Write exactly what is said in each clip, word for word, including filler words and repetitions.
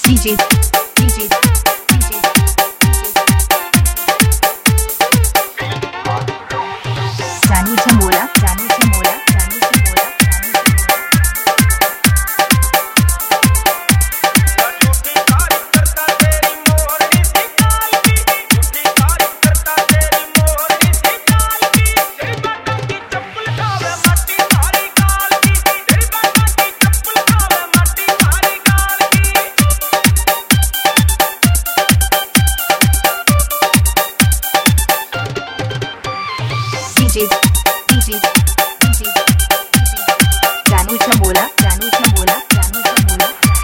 DJ DJ DJ Janu झमोला Janu झमोला Janu झमोला DJ DJ DJ Janu झमोला Janu झमोला Janu झमोला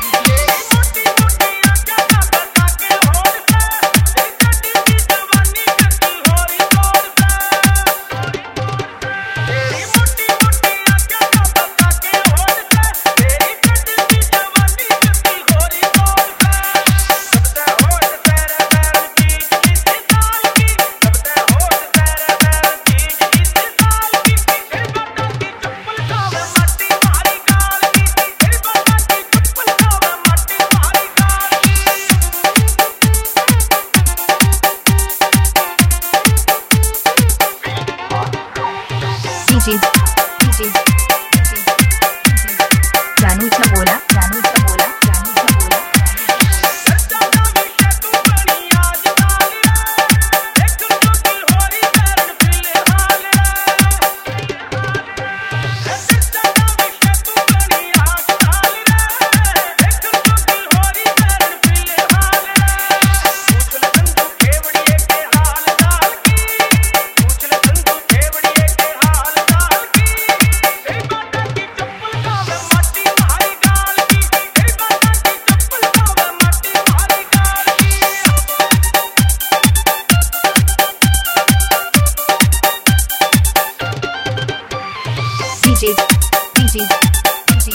DJ DJ Janu झमोला Janu झमोला Janu झमोला DJ DJ DJ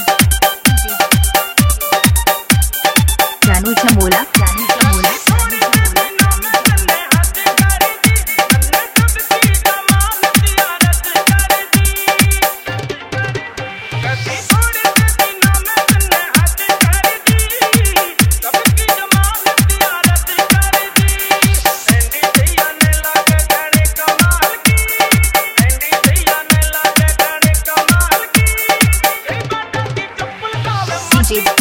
Janu झमोला Janu झमोला DJ